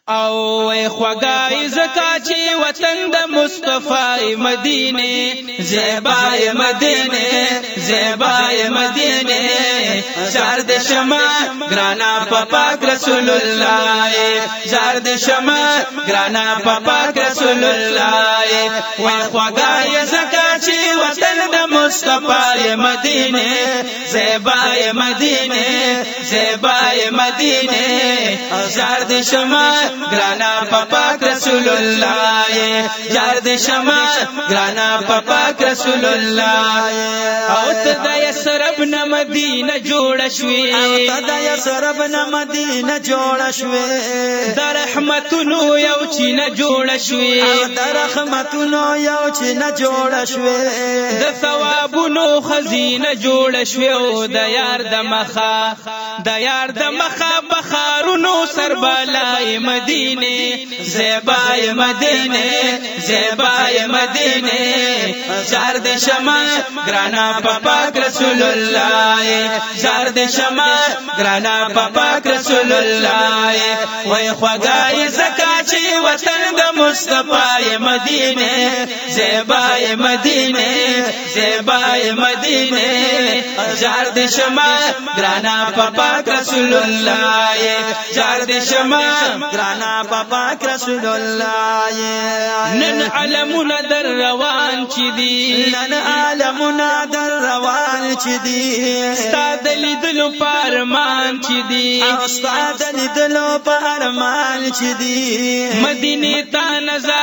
او خوګای زکا چې وطن د مصطفی مدینه زیبای مدینه زیبای مدینه زرد شمع گرانا پاک رسول الله زرد شمع گرانا پاک رسول الله وای خوګای زکا چې وطن د مصطفی مدینه زیبای مدینه زیبای مدینه زرد شمع گرانا پاک رسول الله زرد شمع گرانا پاک رسول الله او تدای سرب ن مدینه جوړ شوی او تدای سرب ن مدینه جوړ شوی در رحمتونو یو چې نه جوړ شوی او در رحمتونو یو چې نه جوړ شوی د ثوابونو خزینه جوړ شوی او د یار د مخه د یار د مخه بخارونو سربلای مدینه زیبای مدینه زیبای مدینه زرد شمع گرانا پاک رسول الله زرد شمع گرانا پاک رسول الله وای خوګای زکا چې وطن د مصطفی مدینه زیبای مدینه زیبای مدینه زرد شمع گرانا پاک رسول الله زرد شمع گرانا پاک رسول الله نن علمنا در روان چي دي نن علمنا در روان چي دي استاد لیدلو پارمان چي دي استاد لیدلو پارمان چي دي مدینه تا نظر